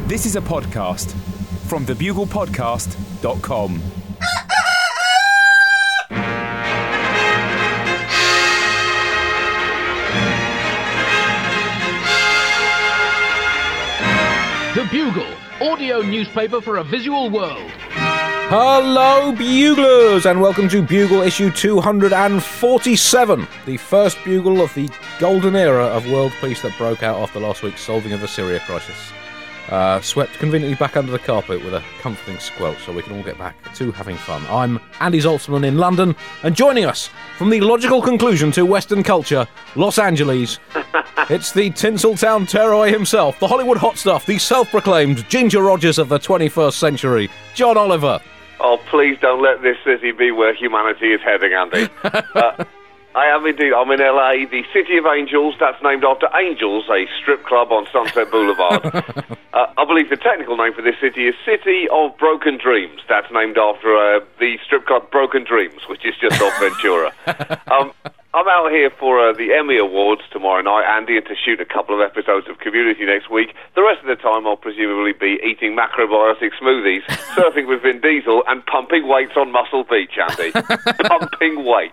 This is a podcast from thebuglepodcast.com. The Bugle, audio newspaper for a visual world. Hello, Buglers, and welcome to Bugle issue 247, the first Bugle of the golden era of world peace that broke out after last week's solving of the Syria crisis. Swept conveniently back under the carpet with a comforting squelch so we can all get back to having fun. I'm Andy Zaltzman in London, and joining us from the logical conclusion to Western culture, Los Angeles, it's the Tinseltown tearaway himself, the Hollywood hot stuff, the self-proclaimed Ginger Rogers of the 21st century, John Oliver. Oh, please don't let this city be where humanity is heading, Andy. I am indeed. I'm in LA, the City of Angels. That's named after Angels, a strip club on Sunset Boulevard. I believe the technical name for this city is City of Broken Dreams. That's named after the strip club Broken Dreams, which is just off Ventura. I'm out here for the Emmy Awards tomorrow night, Andy, and to shoot a couple of episodes of Community next week. The rest of the time I'll presumably be eating macrobiotic smoothies, surfing with Vin Diesel, and pumping weights on Muscle Beach, Andy. Pumping weights.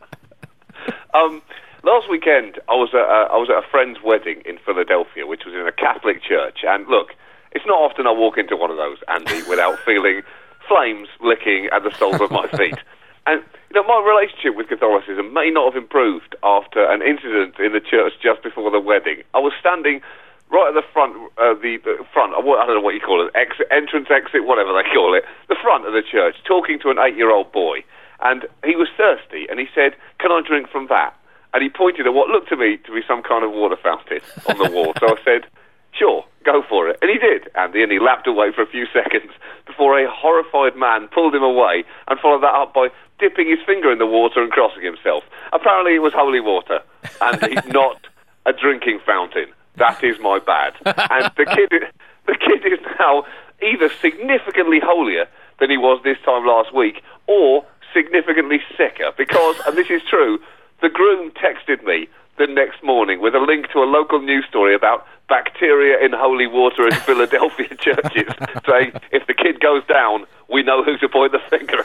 Last weekend, I was at a friend's wedding in Philadelphia, which was in a Catholic church. And look, it's not often I walk into one of those, Andy, without feeling flames licking at the soles of my feet. And my relationship with Catholicism may not have improved after an incident in the church just before the wedding. I was standing right at the front, I don't know what you call it, entrance, exit, whatever they call it, the front of the church, talking to an 8-year-old boy. And he was thirsty, and he said, "Can I drink from that?" And he pointed at what looked to me to be some kind of water fountain on the wall. So I said, "Sure, go for it." And he did, Andy, and he lapped away for a few seconds before a horrified man pulled him away and followed that up by dipping his finger in the water and crossing himself. Apparently it was holy water, and he's not a drinking fountain. That is my bad. And the kid is now either significantly holier than he was this time last week, or significantly sicker, because, and this is true, the groom texted me the next morning with a link to a local news story about bacteria in holy water in Philadelphia churches, saying, if the kid goes down, we know who to point the finger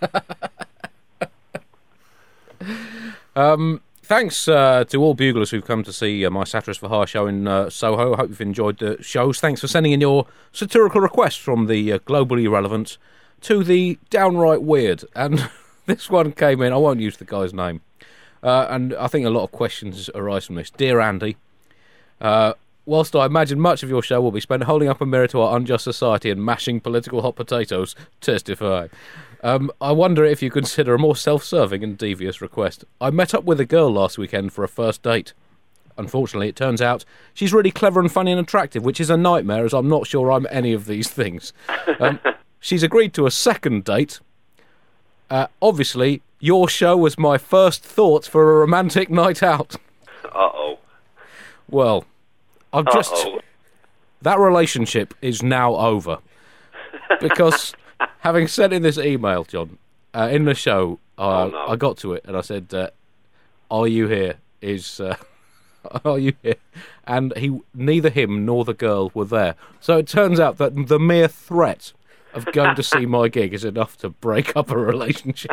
at. Thanks to all buglers who've come to see my Satirist for Hire show in Soho. I hope you've enjoyed the shows. Thanks for sending in your satirical requests from the globally relevant to the downright weird. And this one came in, I won't use the guy's name, and I think a lot of questions arise from this. Dear Andy, whilst I imagine much of your show will be spent holding up a mirror to our unjust society and mashing political hot potatoes, testify. I wonder if you consider a more self-serving and devious request. I met up with a girl last weekend for a first date. Unfortunately, it turns out she's really clever and funny and attractive, which is a nightmare, as I'm not sure I'm any of these things. She's agreed to a second date. Obviously, your show was my first thought for a romantic night out. Uh-oh. Well, that relationship is now over. Because having sent in this email, John, in the show, I got to it and I said, are you here? Are you here? And neither him nor the girl were there. So it turns out that the mere threat of going to see my gig is enough to break up a relationship.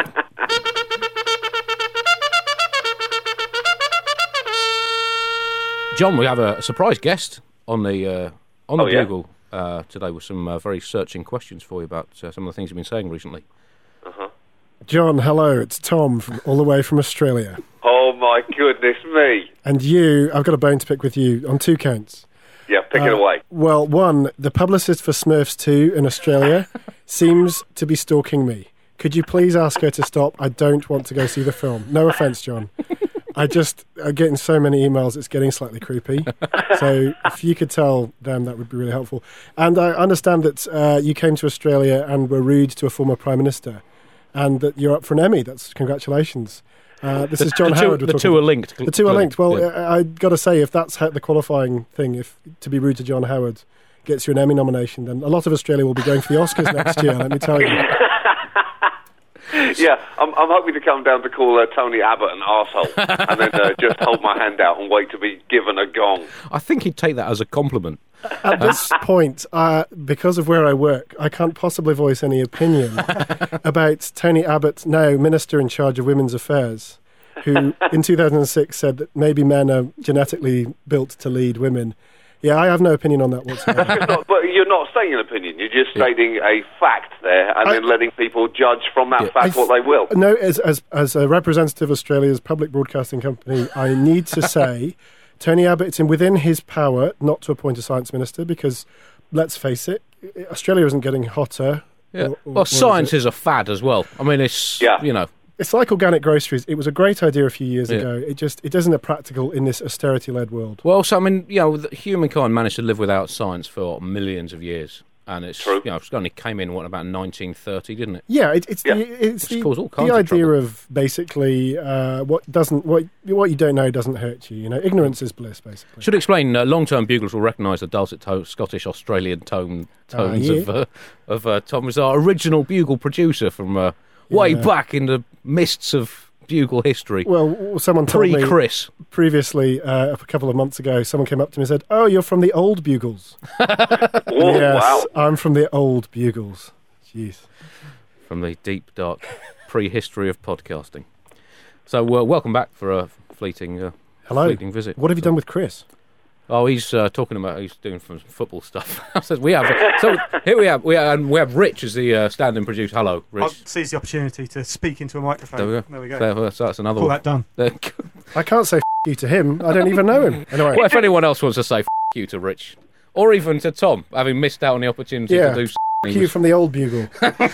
John, we have a surprise guest on the Bugle today with some very searching questions for you about some of the things you've been saying recently. John, hello, it's Tom all the way from Australia. Oh my goodness me. And I've got a bone to pick with you on 2 counts. Yeah, pick it away. Well, one, the publicist for Smurfs 2 in Australia seems to be stalking me. Could you please ask her to stop? I don't want to go see the film. No offence, John. I'm getting so many emails, it's getting slightly creepy. So if you could tell them, that would be really helpful. And I understand that you came to Australia and were rude to a former Prime Minister, and that you're up for an Emmy. That's congratulations. This is John Howard. The two are linked. The two are linked. Well, I've got to say, if that's the qualifying thing, if to be rude to John Howard gets you an Emmy nomination, then a lot of Australia will be going for the Oscars next year, let me tell you. Yeah, I'm hoping to come down to call Tony Abbott an arsehole and then just hold my hand out and wait to be given a gong. I think he'd take that as a compliment. At this point, because of where I work, I can't possibly voice any opinion about Tony Abbott, now Minister in charge of Women's Affairs, who in 2006 said that maybe men are genetically built to lead women. Yeah, I have no opinion on that whatsoever. But you're not saying an opinion. You're just stating a fact there and then letting people judge from that fact what they will. No, as a representative of Australia's public broadcasting company, I need to say Tony Abbott, it's within his power not to appoint a science minister because, let's face it, Australia isn't getting hotter. Yeah. Well, science is a fad as well. I mean, it's, you know. It's like organic groceries. It was a great idea a few years ago. It isn't practical in this austerity-led world. Well, so I mean, you know, humankind managed to live without science for millions of years, and it's true. You know, it only came in about 1930, didn't it? Yeah, it's the idea of basically what you don't know doesn't hurt you. You know, ignorance is bliss, basically. Should explain. Long-term buglers will recognise the dulcet Scottish Australian tones of Tom was our original bugle producer from. Way back in the mists of bugle history. Well, someone told me Chris previously, a couple of months ago, someone came up to me and said, "Oh, you're from the old Bugles." Whoa, yes, wow. I'm from the old Bugles. Jeez. From the deep, dark prehistory of podcasting. So, welcome back for a fleeting visit. What have you done with Chris? Oh, he's talking about he's doing some football stuff. So here we have Rich as the stand-in producer. Hello, Rich. I'll seize the opportunity to speak into a microphone. There we go. So that's another Call one. that done. I can't say you to him. I don't even know him. Anyway. Well, if anyone else wants to say you to Rich, or even to Tom, having missed out on the opportunity to do you from the old Bugle.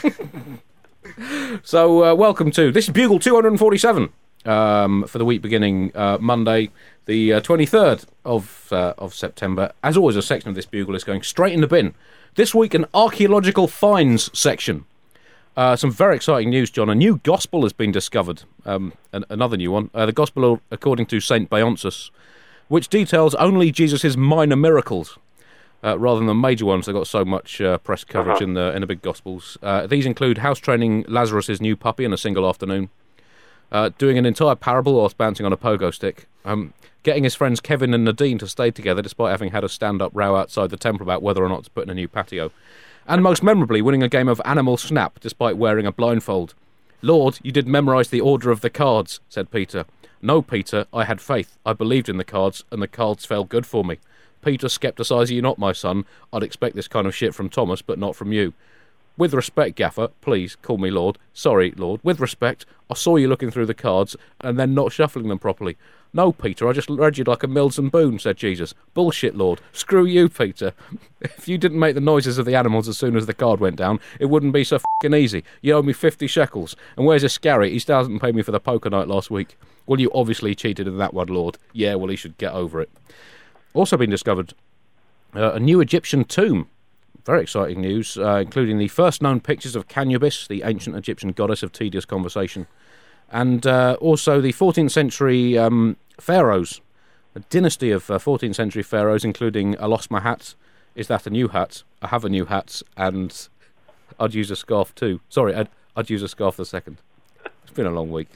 So welcome to this is Bugle 247 for the week beginning Monday, the 23rd of September. As always, a section of this Bugle is going straight in the bin. This week, an archaeological finds section. Some very exciting news, John. A new gospel has been discovered. Another new one. The gospel according to St. Beonsus, which details only Jesus' minor miracles, rather than the major ones that got so much press coverage in the big gospels. These include house training Lazarus' new puppy in a single afternoon, doing an entire parable whilst bouncing on a pogo stick, getting his friends Kevin and Nadine to stay together despite having had a stand-up row outside the temple about whether or not to put in a new patio, and most memorably, winning a game of Animal Snap despite wearing a blindfold. "Lord, you did memorise the order of the cards," said Peter. "No, Peter, I had faith. I believed in the cards, and the cards fell good for me. Peter, scepticise you not, my son. I'd expect this kind of shit from Thomas, but not from you. With respect, Gaffer, please, call me Lord. Sorry, Lord. With respect, I saw you looking through the cards and then not shuffling them properly. No, Peter, I just read you like a Mills and Boone," said Jesus. "Bullshit, Lord. Screw you, Peter. If you didn't make the noises of the animals as soon as the card went down, it wouldn't be so f***ing easy. You owe me 50 shekels. And where's Iscariot? He still hasn't paid me for the poker night last week. Well, you obviously cheated in that one, Lord. Yeah, well, he should get over it." Also been discovered a new Egyptian tomb. Very exciting news, including the first known pictures of Canubis, the ancient Egyptian goddess of tedious conversation, and also the 14th century pharaohs, a dynasty of 14th century pharaohs, including I lost my hat, is that a new hat, I have a new hat, and I'd use a scarf too. Sorry, I'd use a scarf the second. It's been a long week.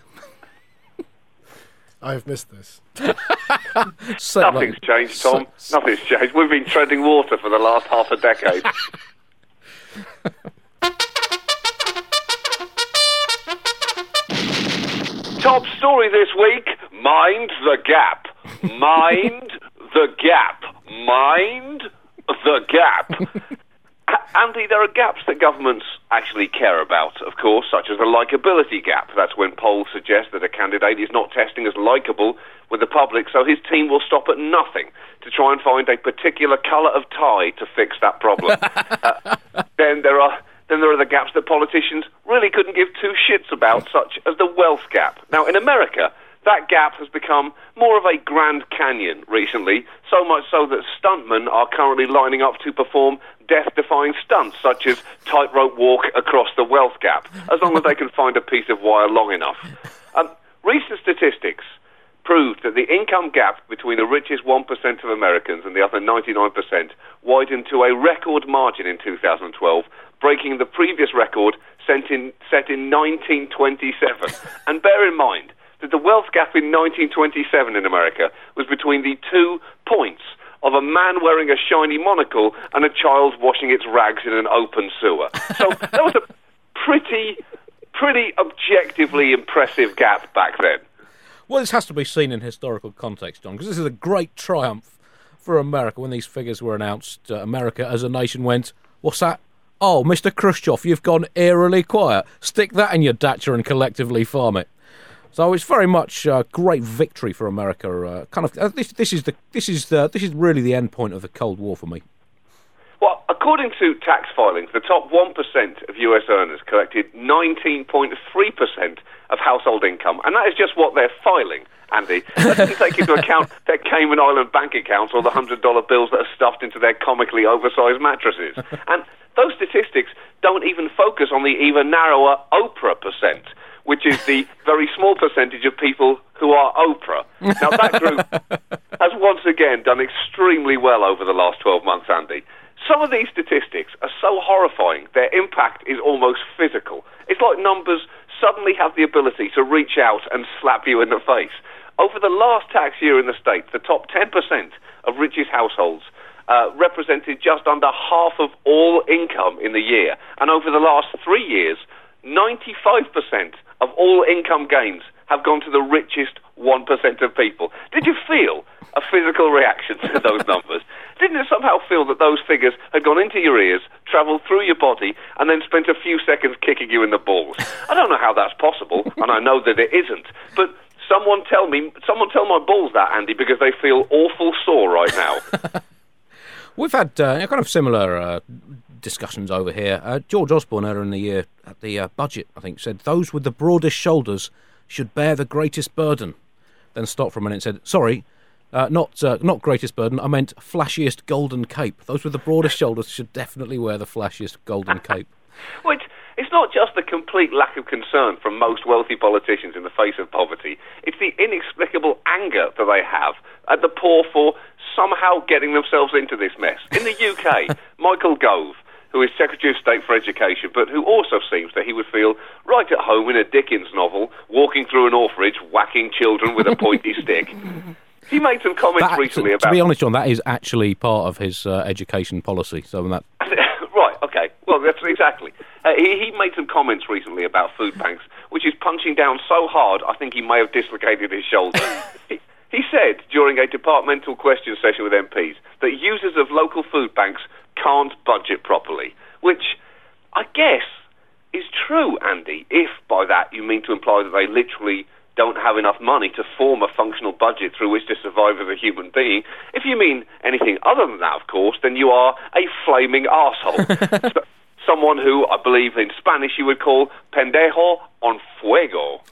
I've missed this. Nothing's changed, Tom. Nothing's changed. We've been treading water for the last half a decade. Top story this week, mind the gap. Mind the gap. Mind the gap. Andy, there are gaps that governments actually care about, of course, such as the likeability gap. That's when polls suggest that a candidate is not testing as likeable with the public, so his team will stop at nothing to try and find a particular colour of tie to fix that problem. Then there are the gaps that politicians really couldn't give two shits about, such as the wealth gap. Now, in America, that gap has become more of a Grand Canyon recently, so much so that stuntmen are currently lining up to perform death-defying stunts, such as tightrope walk across the wealth gap, as long as they can find a piece of wire long enough. Recent statistics proved that the income gap between the richest 1% of Americans and the other 99% widened to a record margin in 2012, breaking the previous record set in 1927. And bear in mind that the wealth gap in 1927 in America was between the 2 points of a man wearing a shiny monocle and a child washing its rags in an open sewer. So that was a pretty objectively impressive gap back then. Well, this has to be seen in historical context, John, because this is a great triumph for America. When these figures were announced, America as a nation went, "What's that? Oh, Mr. Khrushchev, you've gone eerily quiet. Stick that in your dacha and collectively farm it." So it's very much a great victory for America. This is really the end point of the Cold War for me. Well, according to tax filings, the top 1% of US earners collected 19.3% of household income, and that is just what they're filing, Andy. That doesn't take into account their Cayman Island bank accounts or the $100 bills that are stuffed into their comically oversized mattresses. And those statistics don't even focus on the even narrower Oprah percent, which is the very small percentage of people who are Oprah. Now, that group has once again done extremely well over the last 12 months, Andy. Some of these statistics are so horrifying, their impact is almost physical. It's like numbers suddenly have the ability to reach out and slap you in the face. Over the last tax year in the States, the top 10% of richest households represented just under half of all income in the year. And over the last 3 years, 95% of all income gains have gone to the richest 1% of people. Did you feel a physical reaction to those numbers? Didn't it somehow feel that those figures had gone into your ears, travelled through your body, and then spent a few seconds kicking you in the balls? I don't know how that's possible, and I know that it isn't, but someone tell my balls that, Andy, because they feel awful sore right now. We've had kind of similar discussions over here. George Osborne earlier in the year at the budget, I think, said those with the broadest shoulders should bear the greatest burden. Then stopped for a minute and said, sorry, not greatest burden, I meant flashiest golden cape. Those with the broadest shoulders should definitely wear the flashiest golden cape. Well, it's not just the complete lack of concern from most wealthy politicians in the face of poverty. It's the inexplicable anger that they have at the poor for somehow getting themselves into this mess. In the UK, Michael Gove, who is Secretary of State for Education, but who also seems that he would feel right at home in a Dickens novel, walking through an orphanage, whacking children with a pointy stick. He made some comments recently about... To be honest, John, that is actually part of his education policy. So that... Right, okay. Well, that's exactly. He made some comments recently about food banks, which is punching down so hard, I think he may have dislocated his shoulder. He said during a departmental question session with MPs that users of local food banks can't budget properly, which I guess is true, Andy, if by that you mean to imply that they literally don't have enough money to form a functional budget through which to survive as a human being. If you mean anything other than that, of course, then you are a flaming arsehole. Someone who, I believe in Spanish you would call pendejo en fuego.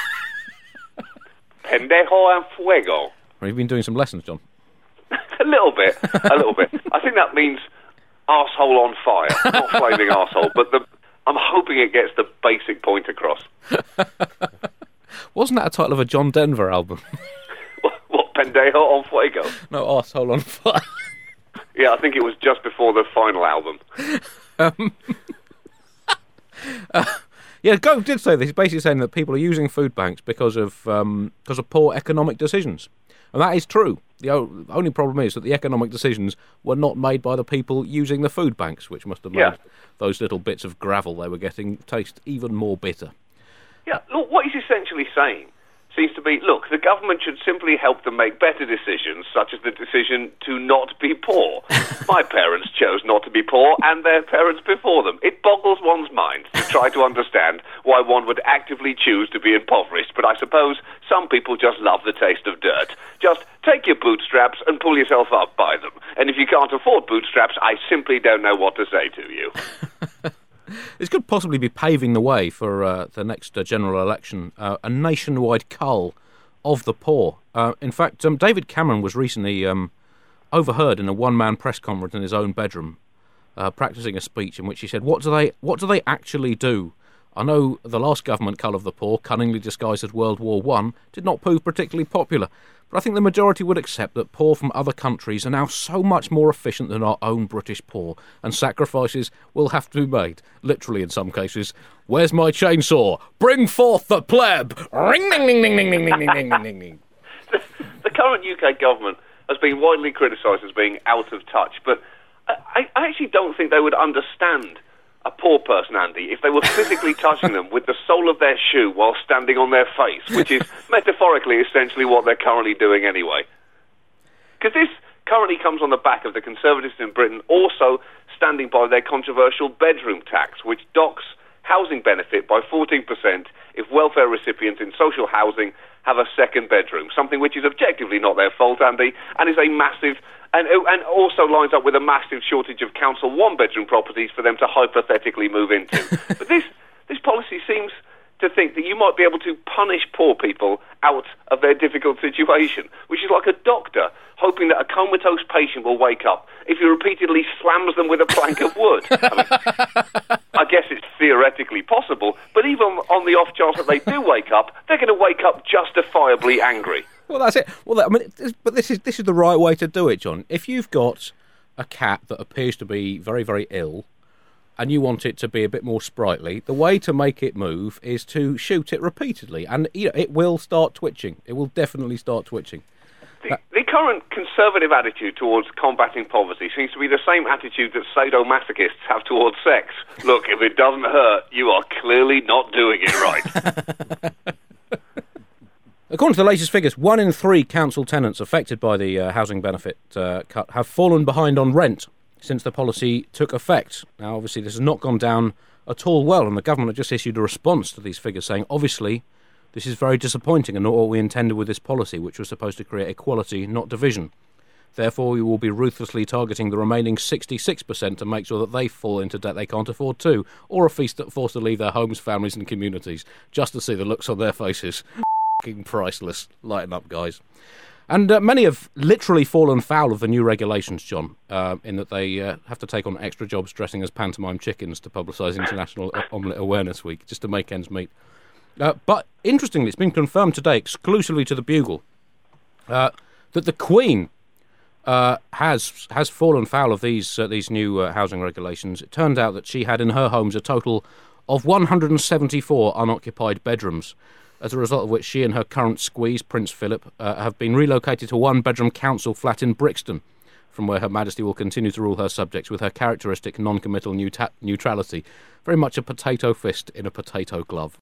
Pendejo en fuego. Well, you've been doing some lessons, John. A little bit. I think that means arsehole on fire, not flaming arsehole, but I'm hoping it gets the basic point across. Wasn't that a title of a John Denver album? What, Pendejo on Fuego? No, Arsehole on Fire. Yeah, I think it was just before the final album. Yeah, Gove did say this. He's basically saying that people are using food banks because of poor economic decisions. And that is true. The only problem is that the economic decisions were not made by the people using the food banks, which must have made those little bits of gravel they were getting taste even more bitter. Yeah, look, what he's essentially saying seems to be, look, the government should simply help them make better decisions, such as the decision to not be poor. My parents chose not to be poor, and their parents before them. It boggles one's mind to try to understand why one would actively choose to be impoverished, but I suppose some people just love the taste of dirt. Just take your bootstraps and pull yourself up by them. And if you can't afford bootstraps, I simply don't know what to say to you. This could possibly be paving the way for the next general election, a nationwide cull of the poor. In fact, David Cameron was recently overheard in a one-man press conference in his own bedroom, practicing a speech in which he said, "What do they actually do I know the last government cull of the poor, cunningly disguised as World War I, did not prove particularly popular, but I think the majority would accept that poor from other countries are now so much more efficient than our own British poor, and sacrifices will have to be made, literally in some cases. Where's my chainsaw? Bring forth the pleb! Ring, ding, ding, ding, ding, ding, ding, ding, ding, ding. The current UK government has been widely criticised as being out of touch, but I actually don't think they would understand a poor person, Andy, if they were physically touching them with the sole of their shoe while standing on their face, which is metaphorically essentially what they're currently doing anyway. Because this currently comes on the back of the Conservatives in Britain also standing by their controversial bedroom tax, which docks housing benefit by 14% if welfare recipients in social housing have a second bedroom, something which is objectively not their fault, Andy, and is a massive... And also lines up with a massive shortage of council one-bedroom properties for them to hypothetically move into. But this policy seems to think that you might be able to punish poor people out of their difficult situation, which is like a doctor hoping that a comatose patient will wake up if he repeatedly slams them with a plank of wood. I guess it's theoretically possible, but even on the off chance that they do wake up, they're going to wake up justifiably angry. Well, that's it. Well, I mean, but this is the right way to do it, John. If you've got a cat that appears to be very, very ill, and you want it to be a bit more sprightly, the way to make it move is to shoot it repeatedly, and it will start twitching. It will definitely start twitching. The current conservative attitude towards combating poverty seems to be the same attitude that sadomasochists have towards sex. Look, if it doesn't hurt, you are clearly not doing it right. According to the latest figures, 1 in 3 council tenants affected by the housing benefit cut have fallen behind on rent since the policy took effect. Now, obviously, this has not gone down at all well, and the government have just issued a response to these figures saying, obviously, this is very disappointing and not what we intended with this policy, which was supposed to create equality, not division. Therefore, we will be ruthlessly targeting the remaining 66% to make sure that they fall into debt they can't afford to, or are forced to leave their homes, families and communities, just to see the looks on their faces. Priceless. Lighten up, guys. And many have literally fallen foul of the new regulations, John, in that they have to take on extra jobs dressing as pantomime chickens to publicise International Omelette Awareness Week, just to make ends meet. But interestingly, it's been confirmed today, exclusively to the Bugle, that the Queen has fallen foul of these new housing regulations. It turned out that she had in her homes a total of 174 unoccupied bedrooms, as a result of which she and her current squeeze, Prince Philip, have been relocated to a one-bedroom council flat in Brixton, from where Her Majesty will continue to rule her subjects with her characteristic non-committal neutrality. Very much a potato fist in a potato glove.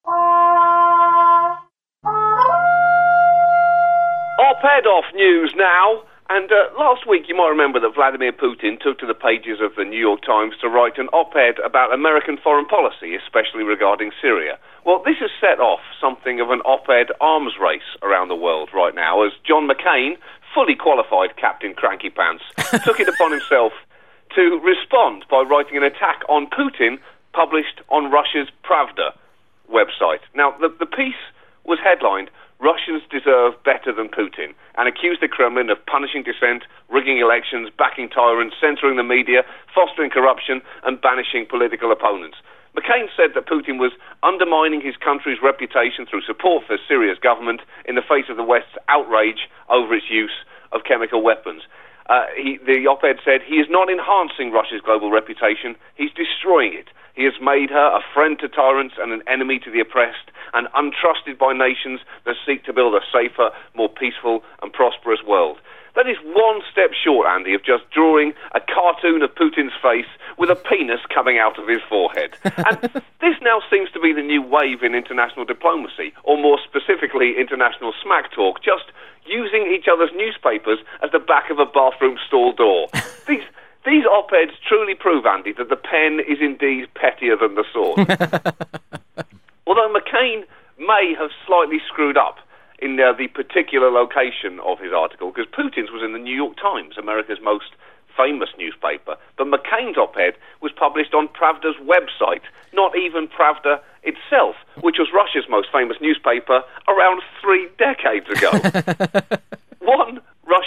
Op-ed off news now. And last week, you might remember that Vladimir Putin took to the pages of the New York Times to write an op-ed about American foreign policy, especially regarding Syria. Well, this has set off something of an op-ed arms race around the world right now, as John McCain, fully qualified Captain Cranky Pants, took it upon himself to respond by writing an attack on Putin published on Russia's Pravda website. Now, the piece was headlined, "Russians deserve better than Putin," and accused the Kremlin of punishing dissent, rigging elections, backing tyrants, censoring the media, fostering corruption, and banishing political opponents. McCain said that Putin was undermining his country's reputation through support for Syria's government in the face of the West's outrage over its use of chemical weapons. The op-ed said, "He is not enhancing Russia's global reputation, he's destroying it. He has made her a friend to tyrants and an enemy to the oppressed, and untrusted by nations that seek to build a safer, more peaceful and prosperous world." That is one step short, Andy, of just drawing a cartoon of Putin's face with a penis coming out of his forehead. And this now seems to be the new wave in international diplomacy, or more specifically, international smack talk, just using each other's newspapers as the back of a bathroom stall door. These op-eds truly prove, Andy, that the pen is indeed pettier than the sword. Although McCain may have slightly screwed up in the particular location of his article, because Putin's was in the New York Times, America's most famous newspaper, but McCain's op-ed was published on Pravda's website, not even Pravda itself, which was Russia's most famous newspaper around 3 decades ago. One Russian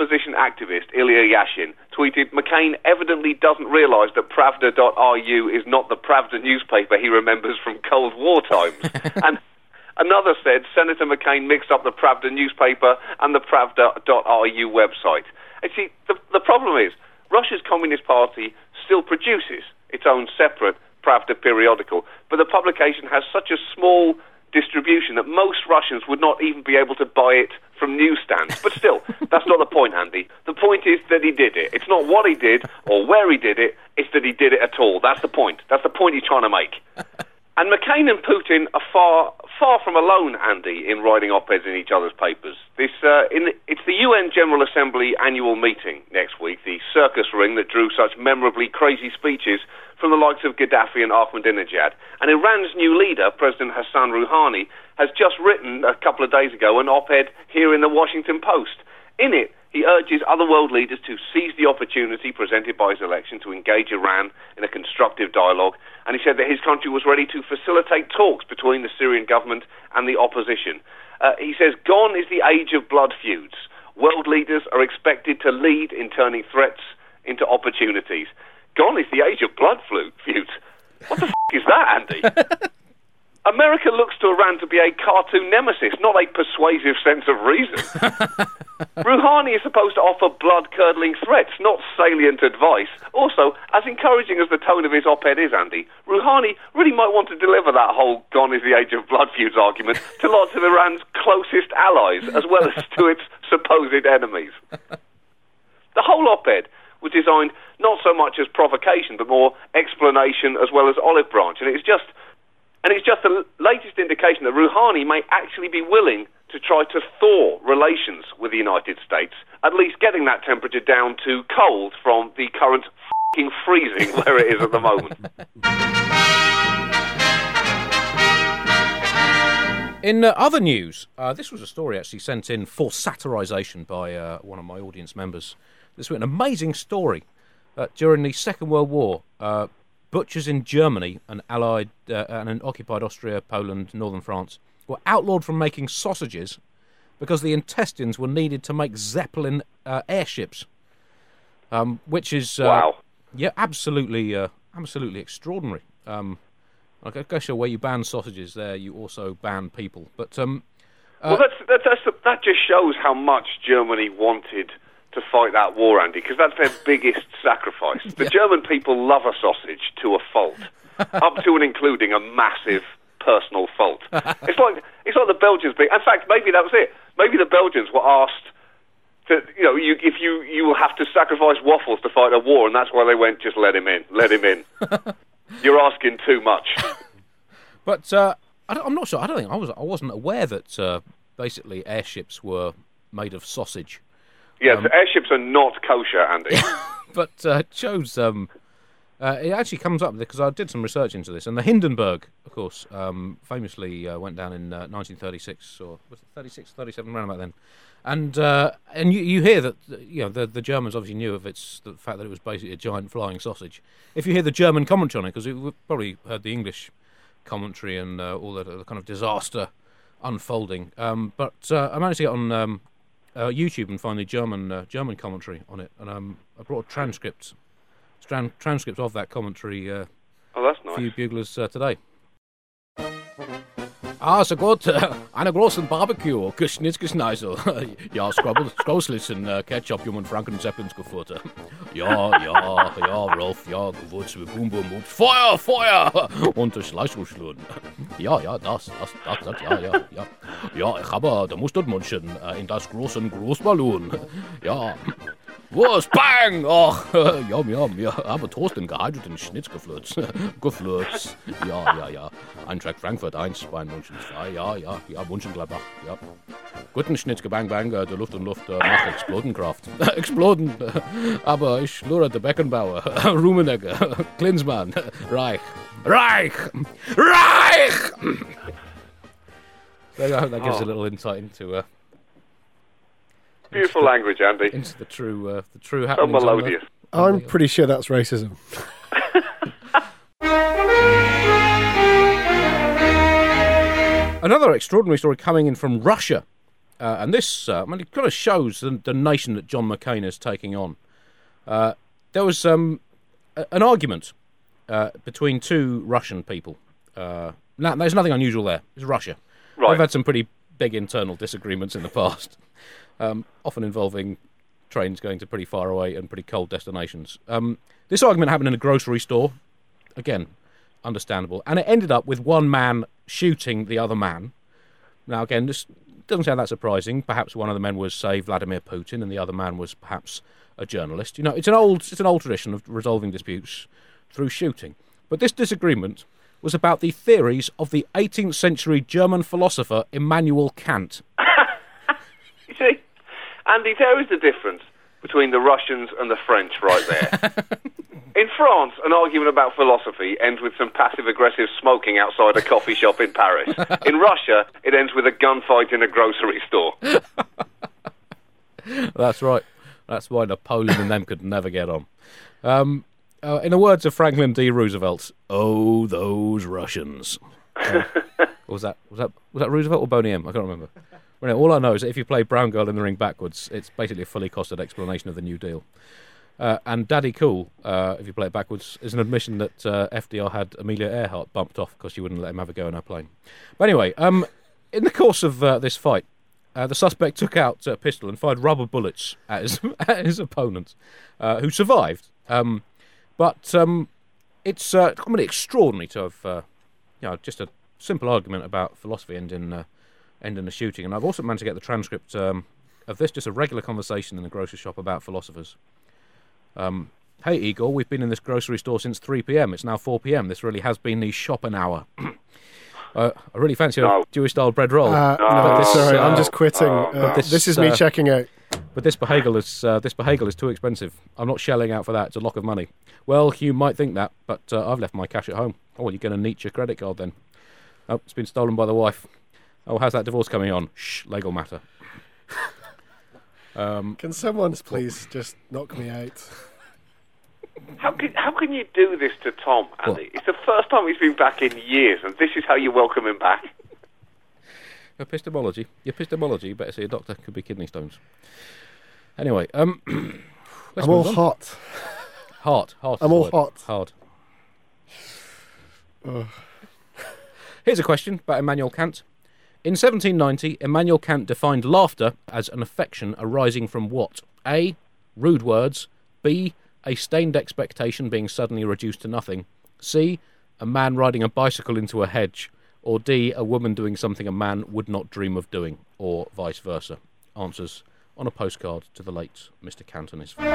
opposition activist Ilya Yashin tweeted, McCain evidently doesn't realise that Pravda.ru is not the Pravda newspaper he remembers from Cold War times. And another said, Senator McCain mixed up the Pravda newspaper and the Pravda.ru website. And see, the problem is, Russia's Communist Party still produces its own separate Pravda periodical, but the publication has such a small distribution that most Russians would not even be able to buy it from newsstands. But still, that's not the point, Andy. The point is that he did it. It's not what he did or where he did it, it's that he did it at all. That's the point. That's the point he's trying to make. And McCain and Putin are far from alone, Andy, in writing op-eds in each other's papers. It's the UN General Assembly annual meeting next week, the circus ring that drew such memorably crazy speeches from the likes of Gaddafi and Ahmadinejad. And Iran's new leader, President Hassan Rouhani, has just written a couple of days ago an op-ed here in the Washington Post. In it, he urges other world leaders to seize the opportunity presented by his election to engage Iran in a constructive dialogue, and he said that his country was ready to facilitate talks between the Syrian government and the opposition. He says, gone is the age of blood feuds. World leaders are expected to lead in turning threats into opportunities. Gone is the age of blood feuds. What the is that, Andy? America looks to Iran to be a cartoon nemesis, not a persuasive sense of reason. Rouhani is supposed to offer blood-curdling threats, not salient advice. Also, as encouraging as the tone of his op-ed is, Andy, Rouhani really might want to deliver that whole gone is the age of blood feuds argument to lots of Iran's closest allies, as well as to its supposed enemies. The whole op-ed was designed not so much as provocation, but more explanation as well as olive branch. And it's just the latest indication that Rouhani may actually be willing to try to thaw relations with the United States, at least getting that temperature down to cold from the current f***ing freezing where it is at the moment. In other news, this was a story actually sent in for satirisation by one of my audience members. This was an amazing story. During the Second World War, butchers in Germany and occupied Austria, Poland, northern France were outlawed from making sausages because the intestines were needed to make Zeppelin airships, which is wow, absolutely extraordinary. I guess where you ban sausages, there you also ban people. But well, that just shows how much Germany wanted to fight that war, Andy, because that's their biggest sacrifice. The German people love a sausage to a fault, up to and including a massive personal fault. It's like the Belgians being. In fact, maybe that was it. Maybe the Belgians were asked to, you will have to sacrifice waffles to fight a war, and that's why they went, just let him in. You're asking too much. But I'm not sure. I don't think I wasn't aware that basically airships were made of sausage. Yes, airships are not kosher, Andy. But it shows. It actually comes up because I did some research into this, and the Hindenburg, of course, famously went down in 1936, or was it 36, 37, around about then. And you hear that the Germans obviously knew of the fact that it was basically a giant flying sausage. If you hear the German commentary on it, because we've probably heard the English commentary and all the kind of disaster unfolding, but I managed to get on YouTube and find the German commentary on it, and I brought a transcript of that commentary. Oh, that's nice. For you buglers today. So gut, eine großen Barbecue, geschnitzgesneisel. Ja, Scrauslitz und Ketchup, jungen Franken Zeppelins gefuttert. Ja, Rolf, ja, Gewürze mit Boom, Feuer! Und das Schleichruschlun. Ja, das, ja. Ja, ich habe, da muss dort München, in das Großballon. Ja. Wurst, bang! Ach, ja, aber Toast und geheirateten Schnitz geflürzt. Ja. Eintracht Frankfurt 1, Bayern München 2, ja, München-Gladbach, ja. Guten Schnitz, gebang, bang, der Luft macht Explodenkraft. Exploden, aber ich lure der Beckenbauer, Rummenegger, Klinsmann, Reich! That gives a little insight into... Beautiful language, Andy. Into the true happenings. So melodious. I'm pretty sure that's racism. Another extraordinary story coming in from Russia. and this, it kind of shows the nation that John McCain is taking on. There was an argument between two Russian people. Now, there's nothing unusual there. It's Russia. Right. They've had some pretty big internal disagreements in the past, often involving trains going to pretty far away and pretty cold destinations. This argument happened in a grocery store. Again, understandable. And it ended up with one man shooting the other man. Now, again, this doesn't sound that surprising. Perhaps one of the men was, say, Vladimir Putin, and the other man was perhaps a journalist. You know, it's an old tradition of resolving disputes through shooting. But this disagreement was about the theories of the 18th century German philosopher Immanuel Kant. You see, Andy, there is the difference between the Russians and the French right there. In France, an argument about philosophy ends with some passive-aggressive smoking outside a coffee shop in Paris. In Russia, it ends with a gunfight in a grocery store. That's right. That's why Napoleon and them could never get on. In the words of Franklin D. Roosevelt, "Oh, those Russians." Was that Roosevelt or Boney M? I can't remember. Well, all I know is that if you play Brown Girl in the Ring backwards, it's basically a fully costed explanation of the New Deal. And Daddy Cool, if you play it backwards, is an admission that FDR had Amelia Earhart bumped off because she wouldn't let him have a go in her plane. But anyway, in the course of this fight, the suspect took out a pistol and fired rubber bullets at his opponent, who survived. But it's comedy extraordinary to have, just a simple argument about philosophy ending a shooting. And I've also managed to get the transcript of this, just a regular conversation in the grocery shop about philosophers. Hey, Igor, we've been in this grocery store since 3 p.m. It's now 4 p.m. This really has been the shopping hour. I really fancy a Jewish-style bread roll. Sorry, I'm just quitting. This is me checking out. But this Behagel is too expensive. I'm not shelling out for that. It's a lock of money. Well, you might think that, but I've left my cash at home. Oh, well, you're going to need your credit card then. Oh, it's been stolen by the wife. Oh, how's that divorce coming on? Shh, legal matter. Can someone please just knock me out? How can you do this to Tom, Andy? What? It's the first time he's been back in years, and this is how you welcome him back. Epistemology. You better see a doctor. Could be kidney stones. Anyway, I'm all hot. Hard. I'm all hot. Hard. Here's a question about Immanuel Kant. In 1790, Immanuel Kant defined laughter as an affection arising from what? A. Rude words. B. A stained expectation being suddenly reduced to nothing. C. A man riding a bicycle into a hedge. Or D. A woman doing something a man would not dream of doing. Or vice versa. Answers on a postcard to the late Mr. Kant and his family.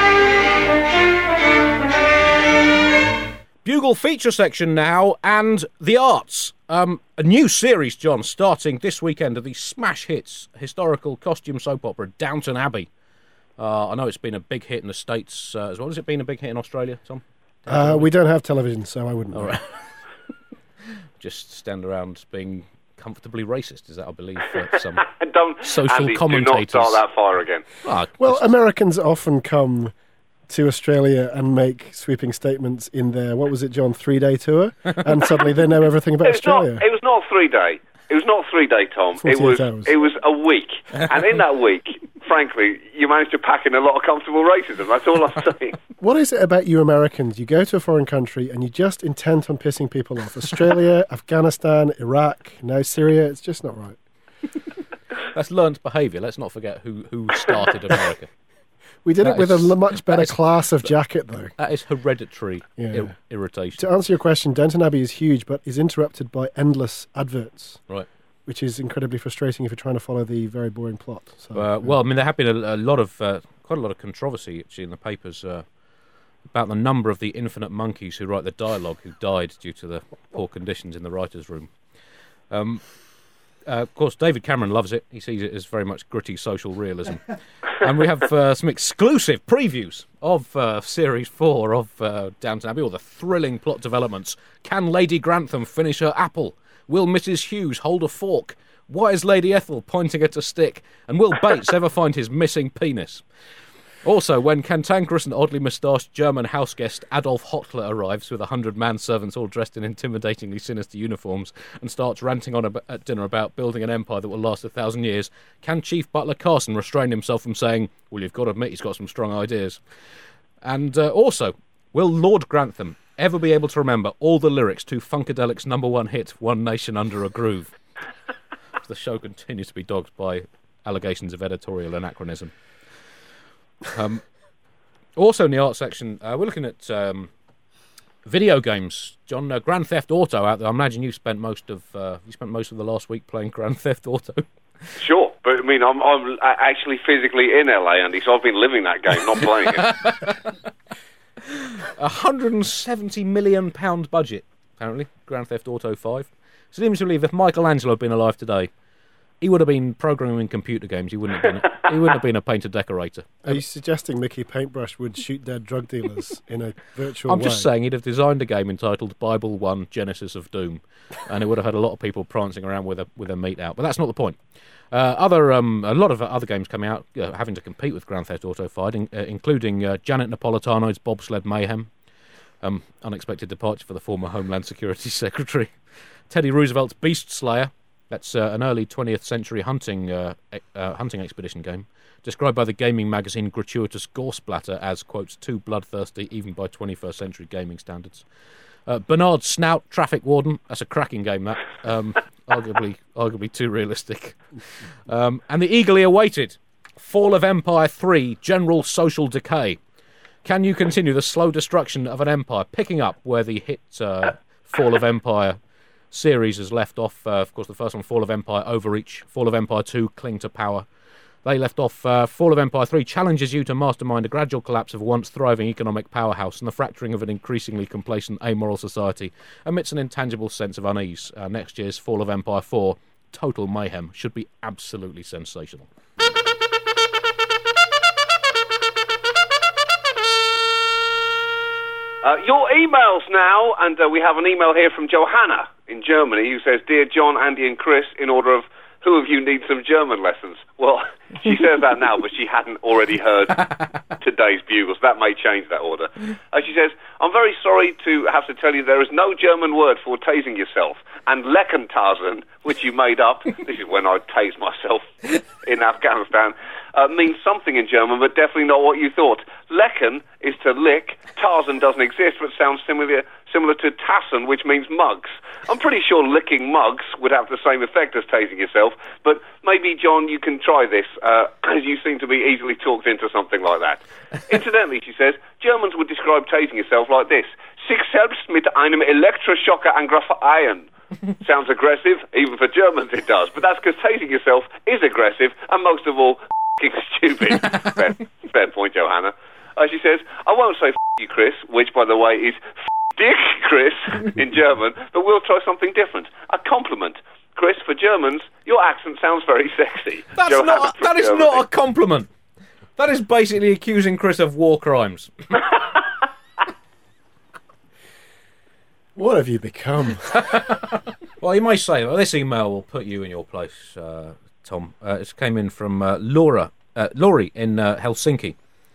Bugle feature section now, and the arts. A new series, John, starting this weekend of the smash hits historical costume soap opera Downton Abbey. I know it's been a big hit in the States as well. Has it been a big hit in Australia, Tom? We don't have television, so I wouldn't know. All right. Just stand around being comfortably racist, is that, I believe, some social Andy, commentators. do not start that fire again. Americans often come to Australia and make sweeping statements in their, what was it, John, 3-day tour? And suddenly they know everything about Australia. It was not 3-day. It was not 3-day, Tom. It was a week. And in that week, frankly, you managed to pack in a lot of comfortable racism. That's all I'm saying. What is it about you Americans? You go to a foreign country and you're just intent on pissing people off. Australia, Afghanistan, Iraq, now Syria. It's just not right. That's learnt behaviour. Let's not forget who started America. We did it with a much better class of jacket, though. That is hereditary irritation. To answer your question, Downton Abbey is huge, but is interrupted by endless adverts. Right. Which is incredibly frustrating if you're trying to follow the very boring plot. So, well, I mean, there have been quite a lot of controversy actually in the papers about the number of the infinite monkeys who write the dialogue who died due to the poor conditions in the writers' room. Of course, David Cameron loves it. He sees it as very much gritty social realism. And we have some exclusive previews of Series 4 of Downton Abbey, all the thrilling plot developments. Can Lady Grantham finish her apple? Will Mrs. Hughes hold a fork? Why is Lady Ethel pointing at a stick? And will Bates ever find his missing penis? Also, when cantankerous and oddly moustached German house guest Adolf Hitler arrives with 100 manservants all dressed in intimidatingly sinister uniforms and starts ranting on at dinner about building an empire that will last 1,000 years, can Chief Butler Carson restrain himself from saying, well, you've got to admit he's got some strong ideas? And also, will Lord Grantham ever be able to remember all the lyrics to Funkadelic's #1 hit, One Nation Under a Groove? The show continues to be dogged by allegations of editorial anachronism. Also in the art section, we're looking at video games. John, Grand Theft Auto out there. I imagine you spent most of the last week playing Grand Theft Auto. Sure, but I mean, I'm actually physically in LA, Andy, so I've been living that game, not playing it. £170 million budget, apparently, Grand Theft Auto 5. So seems to believe if Michelangelo had been alive today, he would have been programming computer games. He wouldn't have been a painter decorator. Are you suggesting Mickey Paintbrush would shoot dead drug dealers in a virtual way? I'm just saying he'd have designed a game entitled Bible 1 Genesis of Doom, and it would have had a lot of people prancing around with a meat out. But that's not the point. A lot of other games coming out having to compete with Grand Theft Auto 5, including Janet Napolitano's Bobsled Mayhem, unexpected departure for the former Homeland Security Secretary, Teddy Roosevelt's Beast Slayer. That's an early 20th century hunting expedition game, described by the gaming magazine Gratuitous Gore Splatter as, quote, too bloodthirsty even by 21st century gaming standards. Bernard Snout, Traffic Warden. That's a cracking game, that. Arguably too realistic. And the eagerly awaited Fall of Empire 3, General Social Decay. Can you continue the slow destruction of an empire, picking up where the hit Fall of Empire series has left off? Of course, the first one, Fall of Empire Overreach. Fall of Empire 2, Cling to Power. They left off. Fall of Empire 3 challenges you to mastermind a gradual collapse of a once thriving economic powerhouse and the fracturing of an increasingly complacent, amoral society amidst an intangible sense of unease. Next year's Fall of Empire 4, Total Mayhem, should be absolutely sensational. Your emails now, and we have an email here from Johanna in Germany who says, Dear John, Andy and Chris, in order of who of you needs some German lessons? Well, she says that now, but she hadn't already heard today's Bugle, so that may change that order. She says, I'm very sorry to have to tell you there is no German word for tasing yourself, and Leckentarsen, which you made up, this is when I tased myself in Afghanistan, means something in German, but definitely not what you thought. Lecken is to lick, Tarzan doesn't exist, but sounds similar to Tassen, which means mugs. I'm pretty sure licking mugs would have the same effect as tasing yourself, but maybe, John, you can try this, as you seem to be easily talked into something like that. Incidentally, she says, Germans would describe tasing yourself like this. Sich selbst mit einem Elektroschocker angreifen. Sounds aggressive, even for Germans it does, but that's because tasing yourself is aggressive, and most of all, stupid. Fair point, Johanna. She says, I won't say you, Chris, which, by the way, is dick, Chris, in German, but we'll try something different. A compliment. Chris, for Germans, your accent sounds very sexy. That is not a compliment. That is basically accusing Chris of war crimes. What have you become? Well, you may say, well, this email will put you in your place, Tom. It came in from Laurie in Helsinki.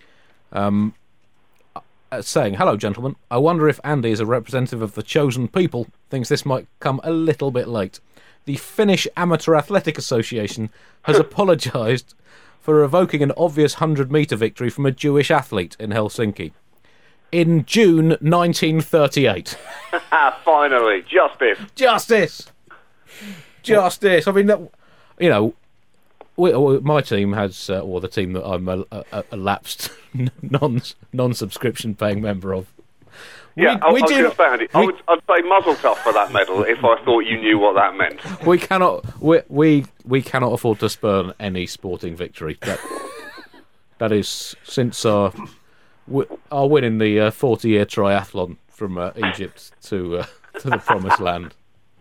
Saying, hello, gentlemen. I wonder if Andy, as a representative of the chosen people, thinks this might come a little bit late. The Finnish Amateur Athletic Association has apologised for revoking an obvious 100-metre victory from a Jewish athlete in Helsinki in June 1938. Finally, justice. I mean, you know, my team has, or the team that I'm a lapsed non-subscription paying member of. I'd say muzzle tough for that medal if I thought you knew what that meant. We cannot afford to spurn any sporting victory. That is since our win in the 40-year triathlon from Egypt to the Promised Land.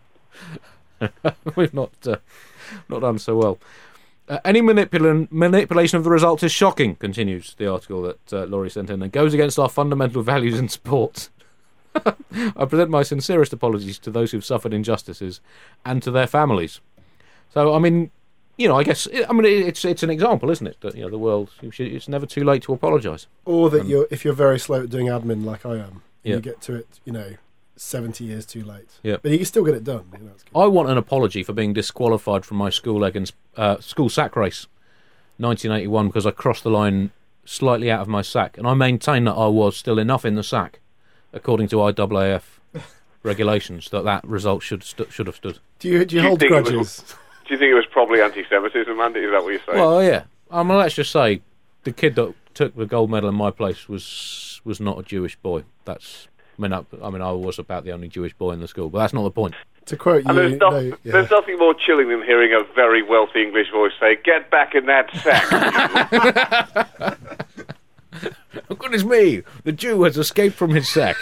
We've not done so well. Any manipulation of the results is shocking, continues the article that Laurie sent in, and goes against our fundamental values in sport. I present my sincerest apologies to those who've suffered injustices and to their families. So, I mean, I guess it's an example, isn't it? That the world, it's never too late to apologise. Or that if you're very slow at doing admin like I am, Yeah. you get to it, 70 years too late. Yeah. But you can still get it done. That's good. I want an apology for being disqualified from my school sack race, 1981, because I crossed the line slightly out of my sack, and I maintain that I was still enough in the sack, according to IAAF regulations, that result should have stood. Do you hold grudges? Do you think it was probably anti-Semitism, Andy? Is that what you're saying? Well, yeah. Let's just say the kid that took the gold medal in my place was not a Jewish boy. I was about the only Jewish boy in the school, but that's not the point. To quote you, and there's nothing more chilling than hearing a very wealthy English voice say, "Get back in that sack." Oh, goodness me, the Jew has escaped from his sack.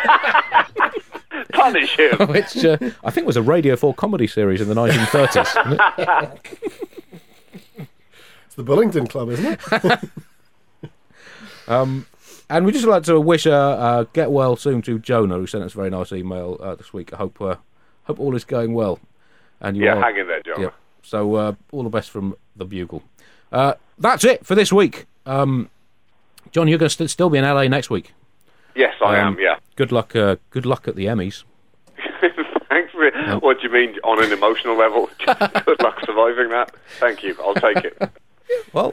Punish him. Which I think was a Radio 4 comedy series in the 1930s. Wasn't it? It's the Bullingdon Club, isn't it? And we'd just like to wish get well soon to Jonah, who sent us a very nice email this week. I hope all is going well. And hang in there, Jonah. Yeah. So all the best from the Bugle. That's it for this week. John, you're going to still be in LA next week. Yes, I am. Yeah. Good luck. Good luck at the Emmys. Thanks for it. What do you mean on an emotional level? Good luck surviving that. Thank you. I'll take it. Well,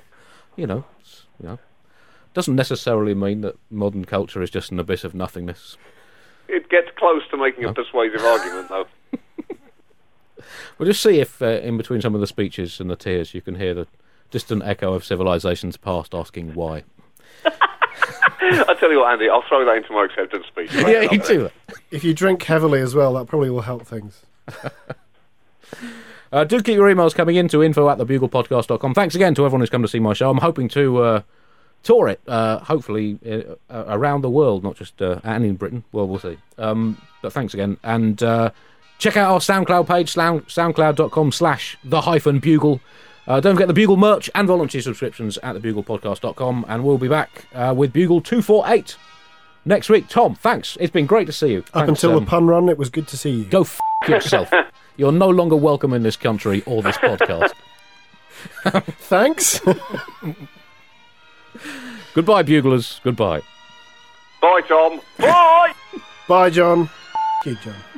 doesn't necessarily mean that modern culture is just an abyss of nothingness. It gets close to making a persuasive argument, though. We'll just see if in between some of the speeches and the tears you can hear the distant echo of civilizations past asking why. I tell you what, Andy, I'll throw that into my acceptance speech. Yeah, you do that. If you drink heavily as well, that probably will help things. Do keep your emails coming in to info@thebuglepodcast.com. Thanks again to everyone who's come to see my show. I'm hoping to tour it, hopefully, around the world, not just and in Britain. Well, we'll see. But thanks again. And check out our SoundCloud page, soundcloud.com/the-bugle. Don't forget the Bugle merch and voluntary subscriptions at thebuglepodcast.com. And we'll be back with Bugle 248 next week. Tom, thanks. It's been great to see you. Up until the pun run, it was good to see you. Go f*** yourself. You're no longer welcome in this country or this podcast. Thanks. Goodbye, Buglers. Goodbye. Bye, Tom. Bye. Bye, John. F*** you, John.